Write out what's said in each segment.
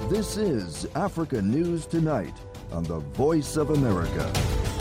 This is Africa News Tonight on the Voice of America.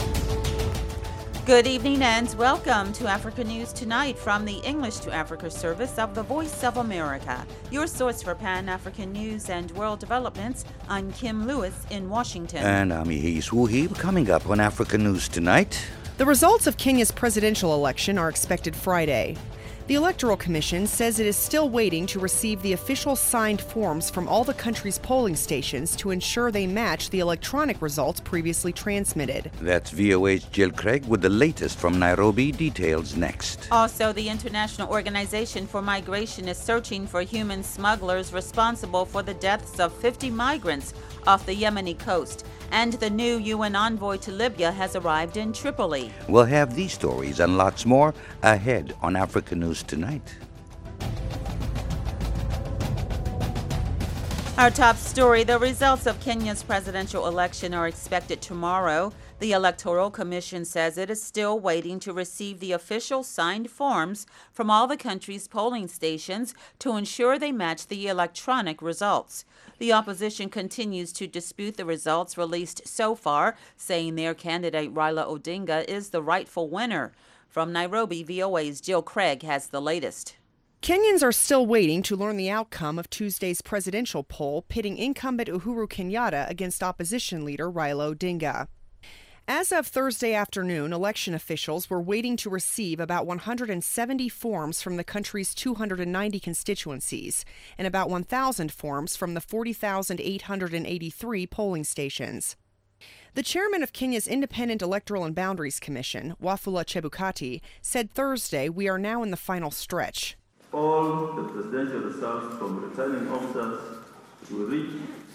Good evening and welcome to Africa News Tonight from the English to Africa service of the Voice of America, your source for Pan-African news and world developments. I'm Kim Lewis in Washington. And I'm Ihis Wuhib. Coming up on Africa News Tonight. The results of Kenya's presidential election are expected Friday. The Electoral Commission says it is still waiting to receive the official signed forms from all the country's polling stations to ensure they match the electronic results previously transmitted. That's VOA's Jill Craig with the latest from Nairobi. Details next. Also, the International Organization for Migration is searching for human smugglers responsible for the deaths of 50 migrants off the Yemeni coast. And the new UN envoy to Libya has arrived in Tripoli. We'll have these stories and lots more ahead on Africa News Tonight. Our top story, the results of Kenya's presidential election are expected tomorrow. The Electoral Commission says it is still waiting to receive the official signed forms from all the country's polling stations to ensure they match the electronic results. The opposition continues to dispute the results released so far, saying their candidate Raila Odinga is the rightful winner. From Nairobi, VOA's Jill Craig has the latest. Kenyans are still waiting to learn the outcome of Tuesday's presidential poll pitting incumbent Uhuru Kenyatta against opposition leader Raila Odinga. As of Thursday afternoon, election officials were waiting to receive about 170 forms from the country's 290 constituencies and about 1,000 forms from the 40,883 polling stations. The chairman of Kenya's Independent Electoral and Boundaries Commission, Wafula Chebukati, said Thursday we are now in the final stretch. All the presidential results from returning officers will reach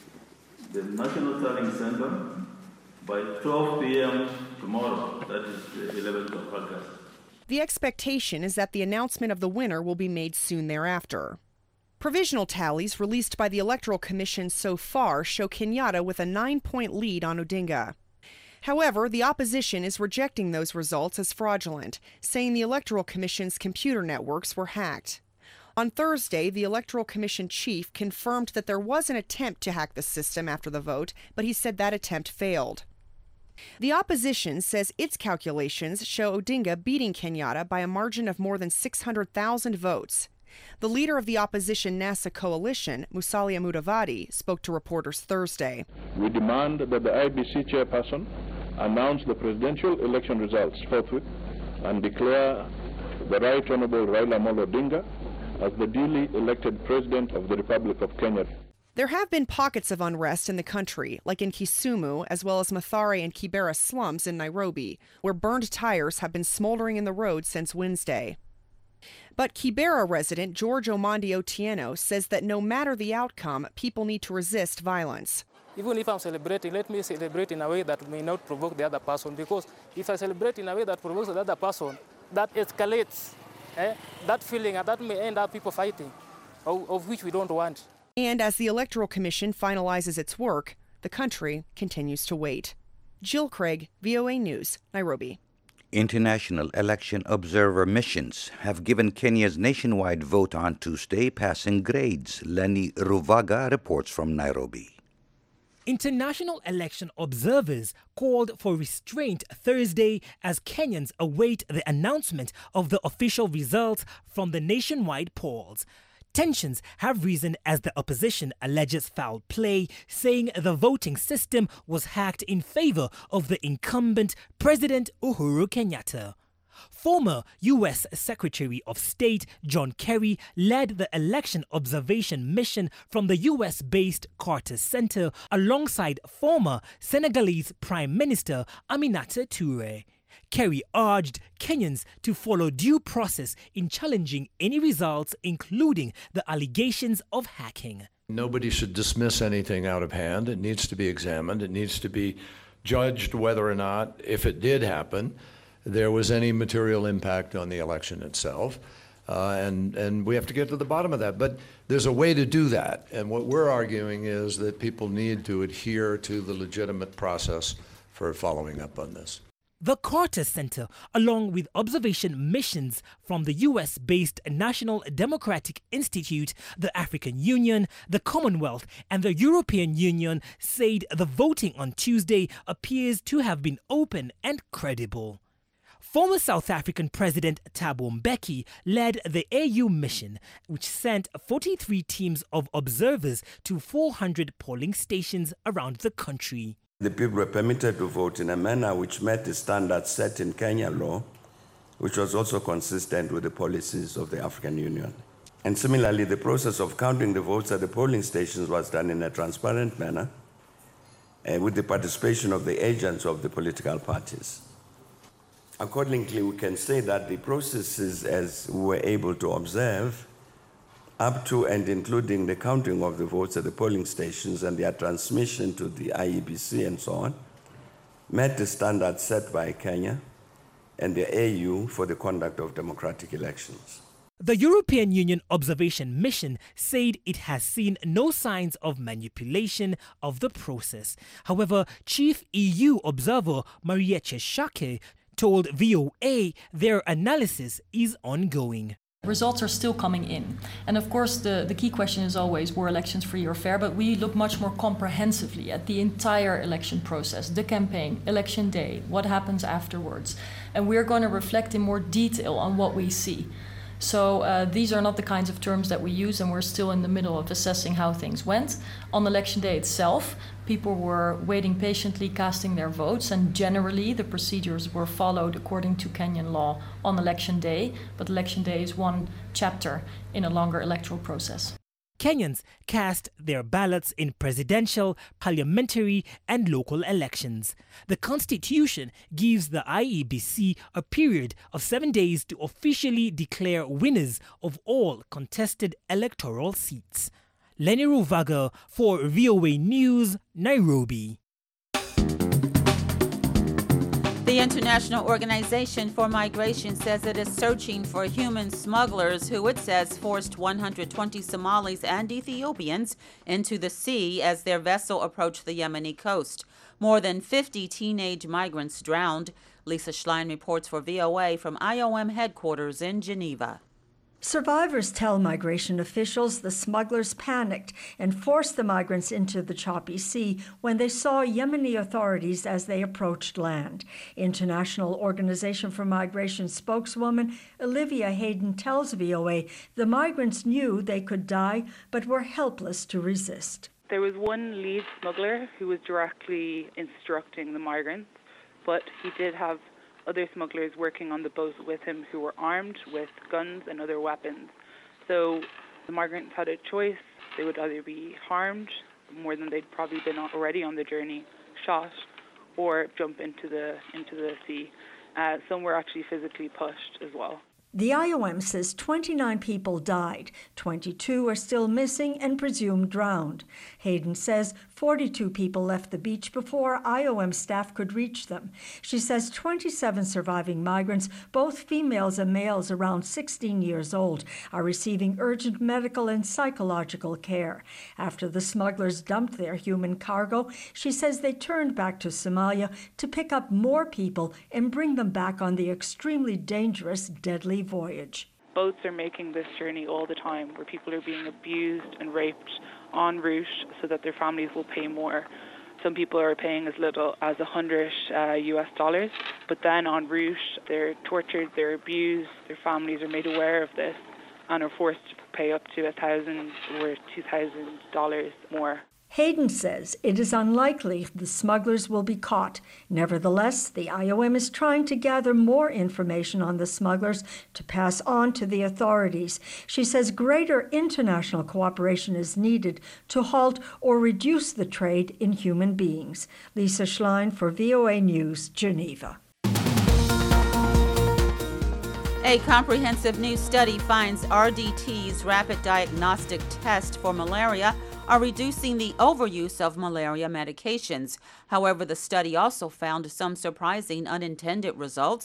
the National Tallying Center by 12 p.m. tomorrow, that is the 11th of August. The expectation is that the announcement of the winner will be made soon thereafter. Provisional tallies released by the Electoral Commission so far show Kenyatta with a 9-point lead on Odinga. However, the opposition is rejecting those results as fraudulent, saying the Electoral Commission's computer networks were hacked. On Thursday, the Electoral Commission chief confirmed that there was an attempt to hack the system after the vote, but he said that attempt failed. The opposition says its calculations show Odinga beating Kenyatta by a margin of more than 600,000 votes. The leader of the opposition NASA coalition, Musalia Mudavadi, spoke to reporters Thursday. We demand that the IBC chairperson announce the presidential election results forthwith and declare the Right Honorable Raila Amolo Odinga as the duly elected President of the Republic of Kenya. There have been pockets of unrest in the country, like in Kisumu, as well as Mathare and Kibera slums in Nairobi, where burned tires have been smoldering in the road since Wednesday. But Kibera resident George Omondi Otieno says that no matter the outcome, people need to resist violence. Even if I'm celebrating, let me celebrate in a way that may not provoke the other person, because if I celebrate in a way that provokes the other person, that escalates that feeling, and that may end up people fighting, of which we don't want. And as the Electoral Commission finalizes its work, the country continues to wait. Jill Craig, VOA News, Nairobi. International election observer missions have given Kenya's nationwide vote on Tuesday passing grades. Lenny Ruvaga reports from Nairobi. International election observers called for restraint Thursday as Kenyans await the announcement of the official results from the nationwide polls. Tensions have risen as the opposition alleges foul play, saying the voting system was hacked in favor of the incumbent President Uhuru Kenyatta. Former U.S. Secretary of State John Kerry led the election observation mission from the U.S.-based Carter Center alongside former Senegalese Prime Minister Aminata Toure. Kerry urged Kenyans to follow due process in challenging any results, including the allegations of hacking. Nobody should dismiss anything out of hand. It needs to be examined. It needs to be judged whether or not, if it did happen, there was any material impact on the election itself. And we have to get to the bottom of that. But there's a way to do that. And what we're arguing is that people need to adhere to the legitimate process for following up on this. The Carter Center, along with observation missions from the US-based National Democratic Institute, the African Union, the Commonwealth, and the European Union, said the voting on Tuesday appears to have been open and credible. Former South African President Thabo Mbeki led the AU mission, which sent 43 teams of observers to 400 polling stations around the country. The people were permitted to vote in a manner which met the standards set in Kenya law, which was also consistent with the policies of the African Union. And similarly, the process of counting the votes at the polling stations was done in a transparent manner, with the participation of the agents of the political parties. Accordingly, we can say that the processes, as we were able to observe, up to and including the counting of the votes at the polling stations and their transmission to the IEBC and so on, met the standards set by Kenya and the AU for the conduct of democratic elections. The European Union Observation Mission said it has seen no signs of manipulation of the process. However, Chief EU Observer Marietje Schaake told VOA their analysis is ongoing. Results are still coming in. And of course, the key question is always, were elections free or fair? But we look much more comprehensively at the entire election process, the campaign, election day, what happens afterwards. And we're going to reflect in more detail on what we see. So these are not the kinds of terms that we use, and we're still in the middle of assessing how things went. On election day itself, people were waiting patiently, casting their votes, and generally the procedures were followed according to Kenyan law on election day, but election day is one chapter in a longer electoral process. Kenyans cast their ballots in presidential, parliamentary, and local elections. The Constitution gives the IEBC a period of 7 days to officially declare winners of all contested electoral seats. Lenny Ruvaga for VOA News, Nairobi. The International Organization for Migration says it is searching for human smugglers who it says forced 120 Somalis and Ethiopians into the sea as their vessel approached the Yemeni coast. More than 50 teenage migrants drowned. Lisa Schlein reports for VOA from IOM headquarters in Geneva. Survivors tell migration officials the smugglers panicked and forced the migrants into the choppy sea when they saw Yemeni authorities as they approached land. International Organization for Migration spokeswoman Olivia Hayden tells VOA the migrants knew they could die but were helpless to resist. There was one lead smuggler who was directly instructing the migrants, but he did have other smugglers working on the boat with him who were armed with guns and other weapons. So the migrants had a choice. They would either be harmed more than they'd probably been already on the journey, shot, or jump into the sea. Some were actually physically pushed as well. The IOM says 29 people died, 22 are still missing and presumed drowned. Hayden says 42 people left the beach before IOM staff could reach them. She says 27 surviving migrants, both females and males around 16 years old, are receiving urgent medical and psychological care. After the smugglers dumped their human cargo, she says they turned back to Somalia to pick up more people and bring them back on the extremely dangerous, deadly voyage. Boats are making this journey all the time where people are being abused and raped en route so that their families will pay more. Some people are paying as little as $100 US, but then en route they're tortured, they're abused, their families are made aware of this and are forced to pay up to $1,000 or $2,000 more. Hayden says it is unlikely the smugglers will be caught. Nevertheless, the IOM is trying to gather more information on the smugglers to pass on to the authorities. She says greater international cooperation is needed to halt or reduce the trade in human beings. Lisa Schlein for VOA News, Geneva. A comprehensive new study finds RDT's rapid diagnostic test for malaria are reducing the overuse of malaria medications. However, the study also found some surprising unintended results.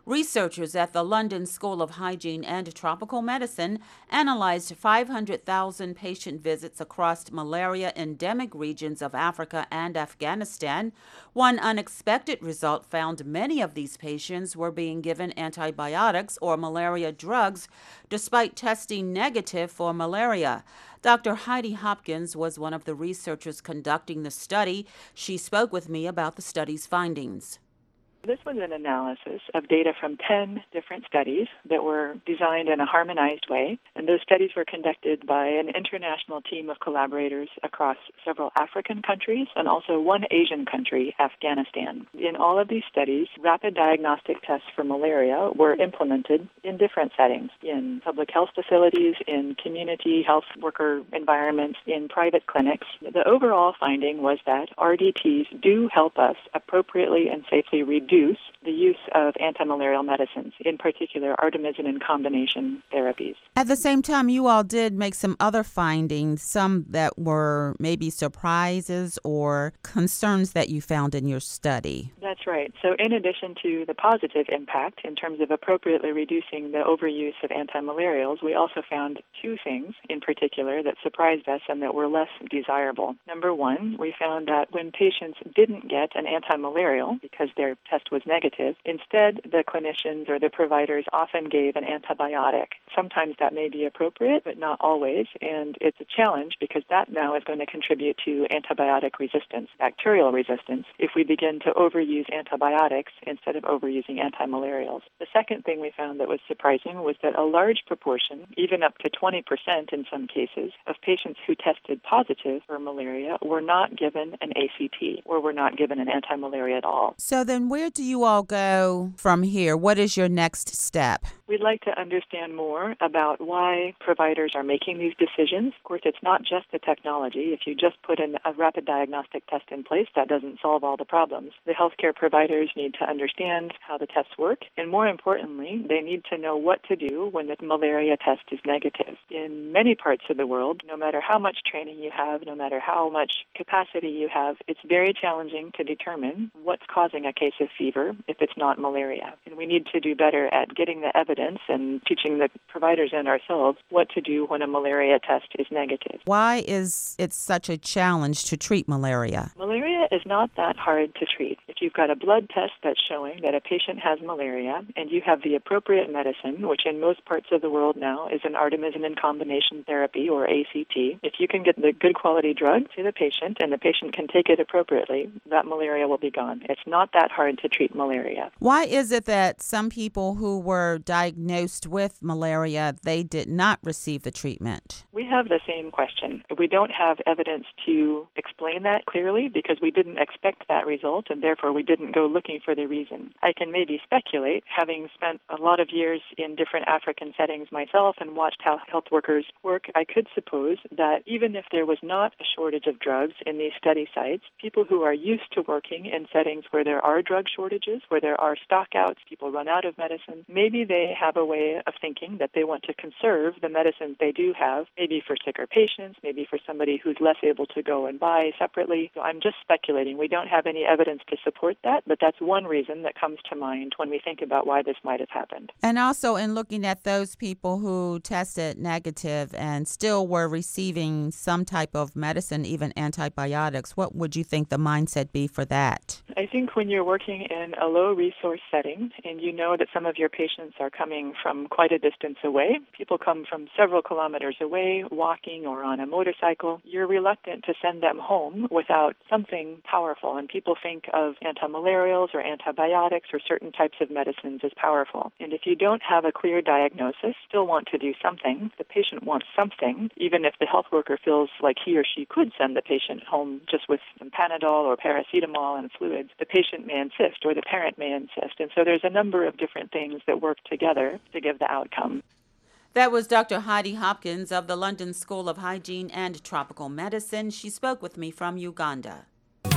Researchers at the London School of Hygiene and Tropical Medicine analyzed 500,000 patient visits across malaria endemic regions of Africa and Afghanistan. One unexpected result found many of these patients were being given antibiotics or malaria drugs despite testing negative for malaria. Dr. Heidi Hopkins was one of the researchers conducting the study. She spoke with me about the study's findings. This was an analysis of data from 10 different studies that were designed in a harmonized way, and those studies were conducted by an international team of collaborators across several African countries and also one Asian country, Afghanistan. In all of these studies, rapid diagnostic tests for malaria were implemented in different settings, in public health facilities, in community health worker environments, in private clinics. The overall finding was that RDTs do help us appropriately and safely reduce the use of antimalarial medicines, in particular artemisinin and combination therapies. At the same time, you all did make some other findings, some that were maybe surprises or concerns that you found in your study. That's right. So in addition to the positive impact in terms of appropriately reducing the overuse of antimalarials, we also found two things in particular that surprised us and that were less desirable. Number one, we found that when patients didn't get an antimalarial because their test was negative, instead the clinicians or the providers often gave an antibiotic. Sometimes that may be appropriate, but not always, and it's a challenge because that now is going to contribute to antibiotic resistance, bacterial resistance, if we begin to overuse antibiotics instead of overusing antimalarials. The second thing we found that was surprising was that a large proportion, even up to 20% in some cases, of patients who tested positive for malaria were not given an ACT or were not given an antimalaria at all. So then where do you all go from here? What is your next step? We'd like to understand more about why providers are making these decisions. Of course, it's not just the technology. If you just put in a rapid diagnostic test in place, that doesn't solve all the problems. The healthcare providers need to understand how the tests work, and more importantly, they need to know what to do when the malaria test is negative. In many parts of the world, no matter how much training you have, no matter how much capacity you have, it's very challenging to determine what's causing a case of fever if it's not malaria. And we need to do better at getting the evidence and teaching the providers and ourselves what to do when a malaria test is negative. Why is it such a challenge to treat malaria? Malaria is not that hard to treat. If you've got a blood test that's showing that a patient has malaria and you have the appropriate medicine, which in most parts of the world now is an artemisinin combination therapy or ACT, if you can get the good quality drug to the patient and the patient can take it appropriately, that malaria will be gone. It's not that hard to treat malaria. Why is it that some people who were diagnosed with malaria, they did not receive the treatment? We have the same question. We don't have evidence to explain that clearly because we didn't expect that result and therefore we didn't go looking for the reason. I can maybe speculate, having spent a lot of years in different African settings myself and watched how health workers work, I could suppose that even if there was not a shortage of drugs in these study sites, people who are used to working in settings where there are drug shortages, where there are stockouts, people run out of medicine, maybe they have a way of thinking that they want to conserve the medicines they do have, maybe for sicker patients, maybe for somebody who's less able to go and buy separately. So I'm just speculating. We don't have any evidence to support that, but that's one reason that comes to mind when we think about why this might have happened. And also in looking at those people who tested negative and still were receiving some type of medicine, even antibiotics, what would you think the mindset be for that? I think when you're working in a low-resource setting and you know that some of your patients are coming from quite a distance away, people come from several kilometers away, walking or on a motorcycle, you're reluctant to send them home without something powerful. And people think of antimalarials or antibiotics or certain types of medicines as powerful. And if you don't have a clear diagnosis, still want to do something, the patient wants something, even if the health worker feels like he or she could send the patient home just with some Panadol or paracetamol and fluids, the patient may insist or the parent may insist. And so there's a number of different things that work together to give the outcome. That was Dr. Heidi Hopkins of the London School of Hygiene and Tropical Medicine. She spoke with me from Uganda.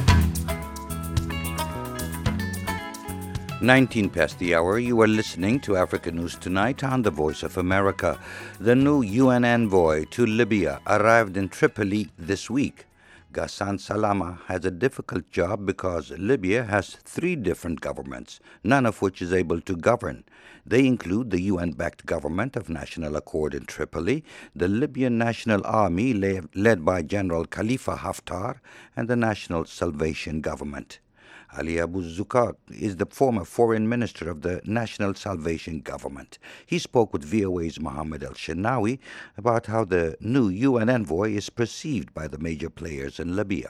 19 past the hour, you are listening to Africa News Tonight on the Voice of America. The new UN envoy to Libya arrived in Tripoli this week. Ghassan Salama has a difficult job because Libya has 3 different governments, none of which is able to govern. They include the UN-backed government of National Accord in Tripoli, the Libyan National Army led by General Khalifa Haftar, and the National Salvation Government. Ali Abu Zukak is the former foreign minister of the National Salvation Government. He spoke with VOA's Mohammed El-Shenawi about how the new UN envoy is perceived by the major players in Libya.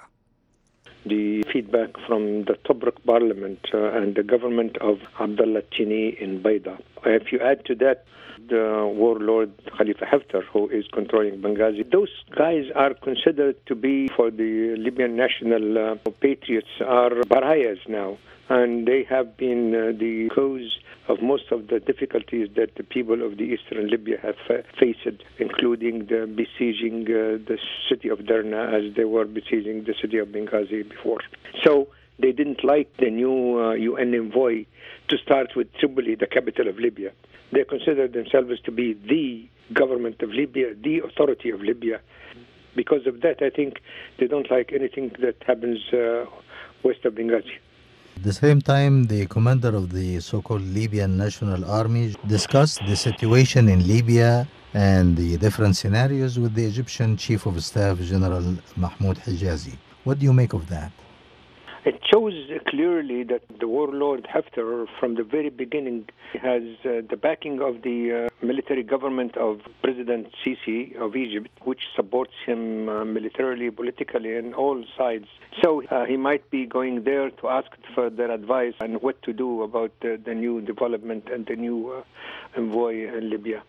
The feedback from the Tobruk parliament and the government of Abdullah Tini in Baida. If you add to that the warlord Khalifa Haftar, who is controlling Benghazi, those guys are considered to be, for the Libyan national patriots, are pariahs now. And they have been the cause of most of the difficulties that the people of the eastern Libya have faced, including the besieging the city of Derna as they were besieging the city of Benghazi before. So they didn't like the new UN envoy to start with Tripoli, the capital of Libya. They consider themselves to be the government of Libya, the authority of Libya. Because of that, I think they don't like anything that happens west of Benghazi. At the same time, the commander of the so-called Libyan National Army discussed the situation in Libya and the different scenarios with the Egyptian Chief of Staff, General Mahmoud Hijazi. What do you make of that? It shows clearly that the warlord Haftar, from the very beginning, has the backing of the military government of President Sisi of Egypt, which supports him militarily, politically, on all sides. So he might be going there to ask for their advice on what to do about the new development and the new envoy in Libya.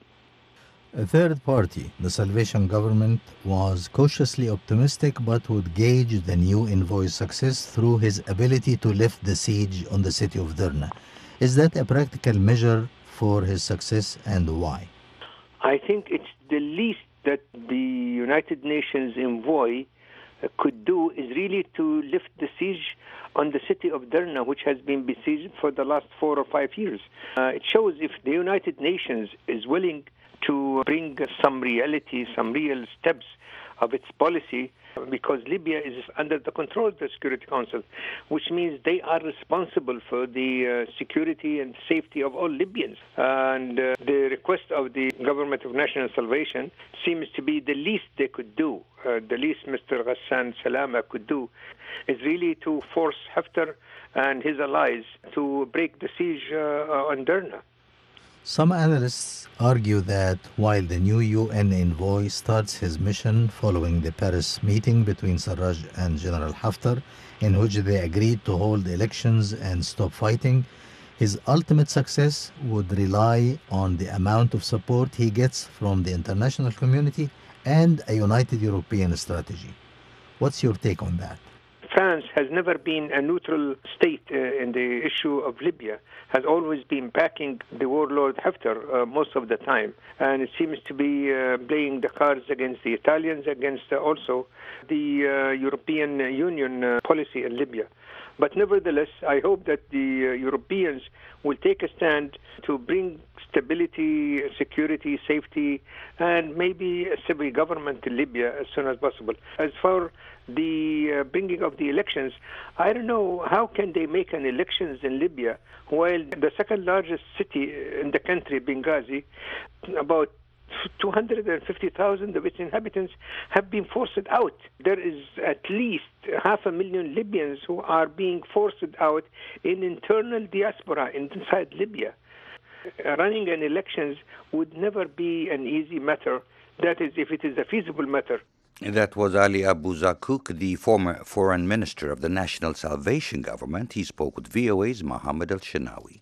A third party, the Salvation Government, was cautiously optimistic but would gauge the new envoy's success through his ability to lift the siege on the city of Derna. Is that a practical measure for his success, and why? I think it's the least that the United Nations envoy could do is really to lift the siege on the city of Derna, which has been besieged for the last 4 or 5 years. It shows if the United Nations is willing to bring some reality, some real steps of its policy, because Libya is under the control of the Security Council, which means they are responsible for the security and safety of all Libyans. And the request of the government of national salvation seems to be the least they could do. The least Mr. Ghassan Salama could do is really to force Haftar and his allies to break the siege on Derna. Some analysts argue that while the new UN envoy starts his mission following the Paris meeting between Sarraj and General Haftar, in which they agreed to hold elections and stop fighting, his ultimate success would rely on the amount of support he gets from the international community and a united European strategy. What's your take on that? France has never been a neutral state in the issue of Libya, has always been backing the warlord Haftar most of the time. And it seems to be playing the cards against the Italians, against also the European Union policy in Libya. But nevertheless, I hope that the Europeans will take a stand to bring stability, security, safety, and maybe a civil government in Libya as soon as possible. As for the bringing of the elections, I don't know how can they make an elections in Libya while the second largest city in the country, Benghazi, about 250,000 of its inhabitants have been forced out. There is at least 500,000 Libyans who are being forced out in internal diaspora inside Libya. Running an elections would never be an easy matter. That is, if it is a feasible matter. That was Ali Abu Zakuk, the former foreign minister of the National Salvation Government. He spoke with VOA's Mohammed El-Shenawi.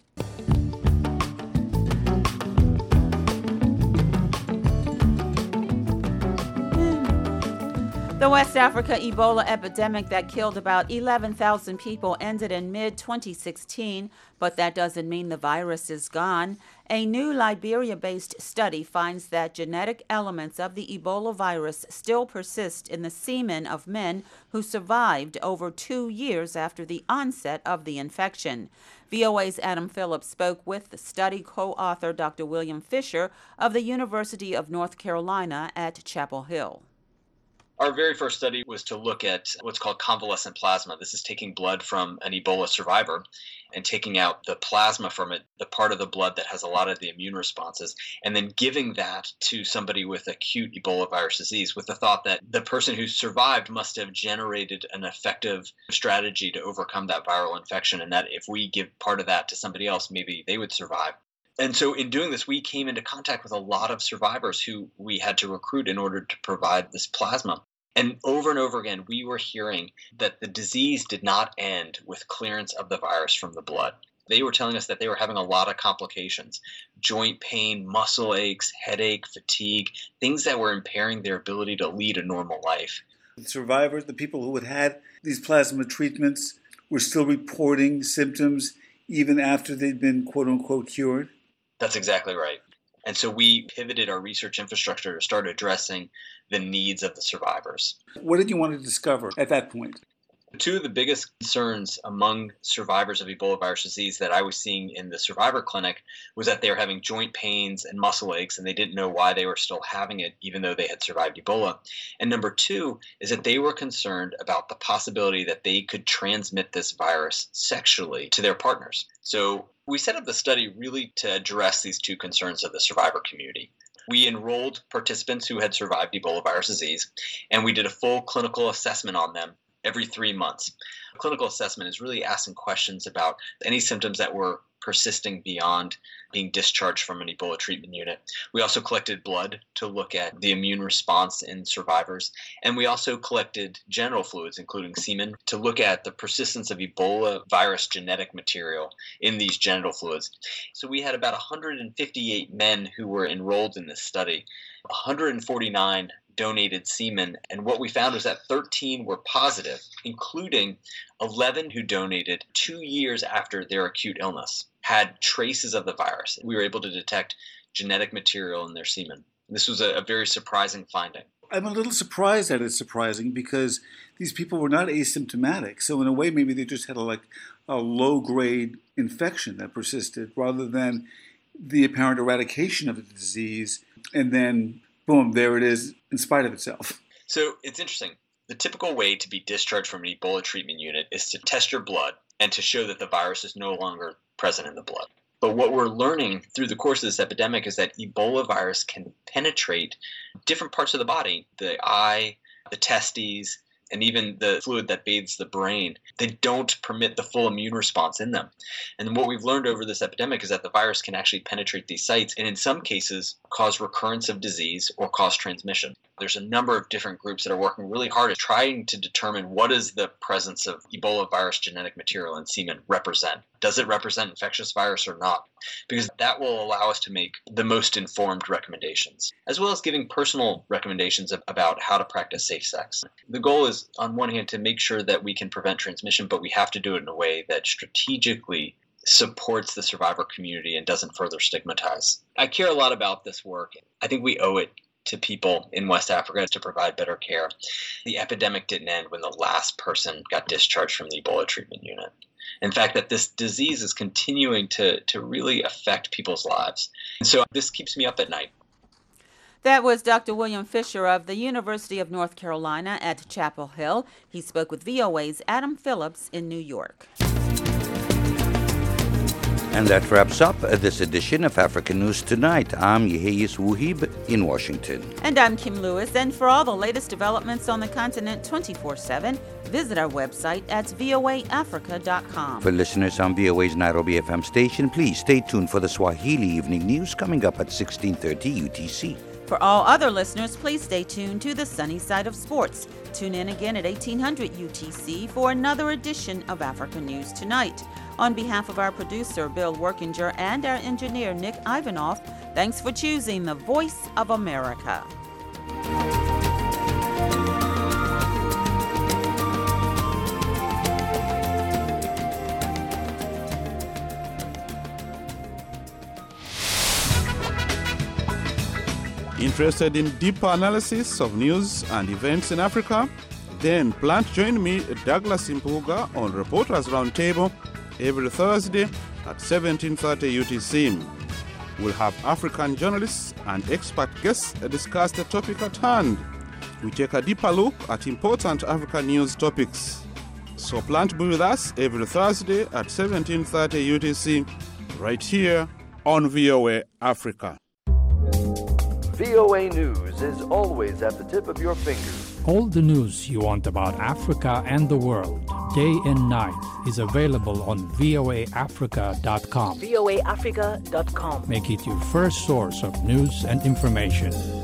The West Africa Ebola epidemic that killed about 11,000 people ended in mid-2016, but that doesn't mean the virus is gone. A new Liberia-based study finds that genetic elements of the Ebola virus still persist in the semen of men who survived over 2 years after the onset of the infection. VOA's Adam Phillips spoke with the study co-author Dr. William Fisher of the University of North Carolina at Chapel Hill. Our very first study was to look at what's called convalescent plasma. This is taking blood from an Ebola survivor and taking out the plasma from it, the part of the blood that has a lot of the immune responses, and then giving that to somebody with acute Ebola virus disease with the thought that the person who survived must have generated an effective strategy to overcome that viral infection, and that if we give part of that to somebody else, maybe they would survive. And so in doing this, we came into contact with a lot of survivors who we had to recruit in order to provide this plasma. And over again, we were hearing that the disease did not end with clearance of the virus from the blood. They were telling us that they were having a lot of complications, joint pain, muscle aches, headache, fatigue, things that were impairing their ability to lead a normal life. The survivors, the people who had these plasma treatments, were still reporting symptoms even after they'd been quote-unquote cured? That's exactly right. And so we pivoted our research infrastructure to start addressing the needs of the survivors. What did you want to discover at that point? Two of the biggest concerns among survivors of Ebola virus disease that I was seeing in the survivor clinic was that they were having joint pains and muscle aches, and they didn't know why they were still having it, even though they had survived Ebola. And number two is that they were concerned about the possibility that they could transmit this virus sexually to their partners. So we set up the study really to address these two concerns of the survivor community. We enrolled participants who had survived Ebola virus disease, and we did a full clinical assessment on them every 3 months. A clinical assessment is really asking questions about any symptoms that were persisting beyond being discharged from an Ebola treatment unit. We also collected blood to look at the immune response in survivors. And we also collected genital fluids, including semen, to look at the persistence of Ebola virus genetic material in these genital fluids. So we had about 158 men who were enrolled in this study, 149 donated semen, and what we found was that 13 were positive, including 11 who donated 2 years after their acute illness, had traces of the virus. We were able to detect genetic material in their semen. This was a very surprising finding. I'm a little surprised that it's surprising because these people were not asymptomatic. So in a way, maybe they just had a low-grade infection that persisted rather than the apparent eradication of the disease and then boom, there it is, in spite of itself. So it's interesting. The typical way to be discharged from an Ebola treatment unit is to test your blood and to show that the virus is no longer present in the blood. But what we're learning through the course of this epidemic is that Ebola virus can penetrate different parts of the body, the eye, the testes, and even the fluid that bathes the brain. They don't permit the full immune response in them. And what we've learned over this epidemic is that the virus can actually penetrate these sites and in some cases cause recurrence of disease or cause transmission. There's a number of different groups that are working really hard at trying to determine what does the presence of Ebola virus genetic material in semen represent. Does it represent infectious virus or not? Because that will allow us to make the most informed recommendations, as well as giving personal recommendations about how to practice safe sex. The goal is, on one hand, to make sure that we can prevent transmission, but we have to do it in a way that strategically supports the survivor community and doesn't further stigmatize. I care a lot about this work. I think we owe it to people in West Africa to provide better care. The epidemic didn't end when the last person got discharged from the Ebola treatment unit. In fact, that this disease is continuing to really affect people's lives. And so this keeps me up at night. That was Dr. William Fisher of the University of North Carolina at Chapel Hill. He spoke with VOA's Adam Phillips in New York. And that wraps up this edition of African News Tonight. I'm Yeheyes Wuhib in Washington. And I'm Kim Lewis. And for all the latest developments on the continent 24/7, visit our website at voaafrica.com. For listeners on VOA's Nairobi FM station, please stay tuned for the Swahili Evening News coming up at 16:30 UTC. For all other listeners, please stay tuned to the sunny side of sports. Tune in again at 1800 UTC for another edition of Africa News Tonight. On behalf of our producer, Bill Workinger, and our engineer, Nick Ivanoff, thanks for choosing the Voice of America. Interested in deeper analysis of news and events in Africa? Then plan to join me, Douglas Impuga, on Reporters Roundtable every Thursday at 17:30 UTC. We'll have African journalists and expert guests discuss the topic at hand. we take a deeper look at important African news topics. So plan to be with us every Thursday at 17:30 UTC, right here on VOA Africa. VOA News is always at the tip of your fingers. All the news you want about Africa and the world, day and night, is available on voaafrica.com. voaafrica.com. Make it your first source of news and information.